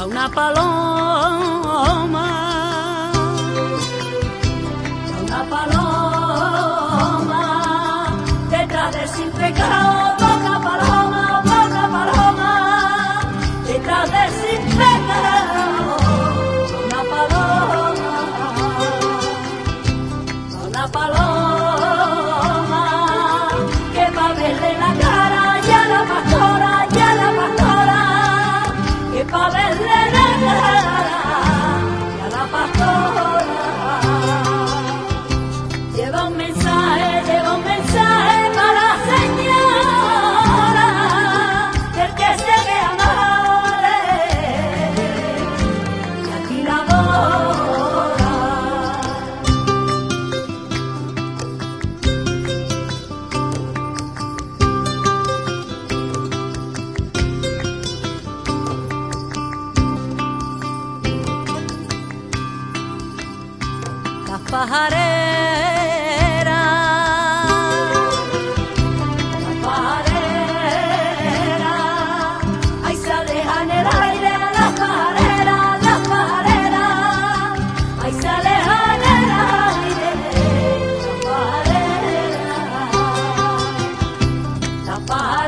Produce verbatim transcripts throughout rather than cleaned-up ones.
a una paloma, a una paloma, detrás del sin pecado, poca paloma, poca paloma, detrás del sin pecado, una paloma, una paloma, que va a verle la cara ya la pastora, ya la pastora, que va a verle la cara ya la pastora. Lleva un mensaje, lleva un mensaje para la señora, del que se ve amable, y aquí la adora. Las pajareras, las pajareras, ahí se alejan el aire, las pajareras, las pajareras, ahí se alejan el aire, las pajareras, las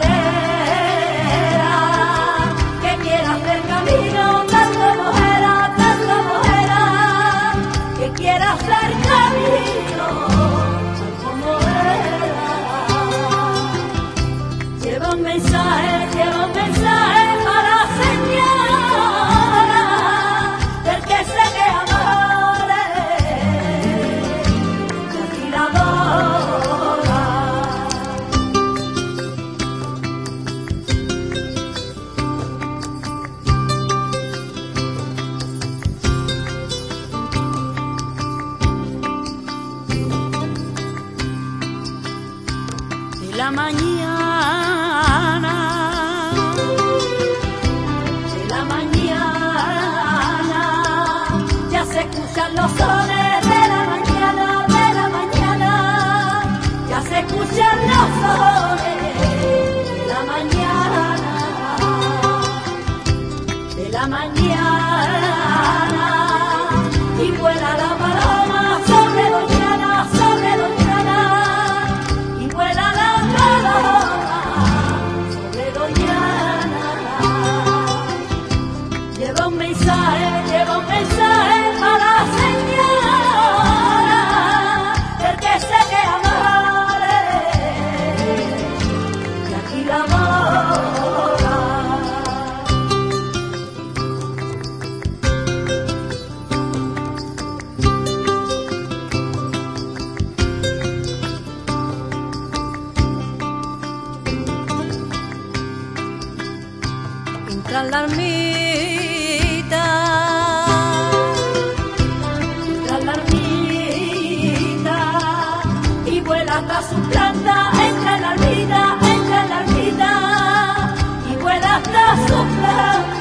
pajareras, que quiera hacer camino, tanto mojera, tanto mojera, que quiera hacer camino, como era. Lleva un mensaje, lleva un mensaje para la señora, del que se ve amable, y aquí la adora. De la mañana, de la mañana, ya se escuchan los sones de la mañana, de la mañana, ya se escuchan los sones de la mañana, de la mañana, y vuela la paloma sobre Doñana, sobre Doñana, y vuela la paloma sobre Doñana. Lleva un mensaje, lleva un mensaje para la señora, del que se ve amable, y aquí la adora. Entra en la ermita, entra en la ermita, y vuela hasta su planta, entra en la ermita, entra en la ermita, y vuela hasta su planta.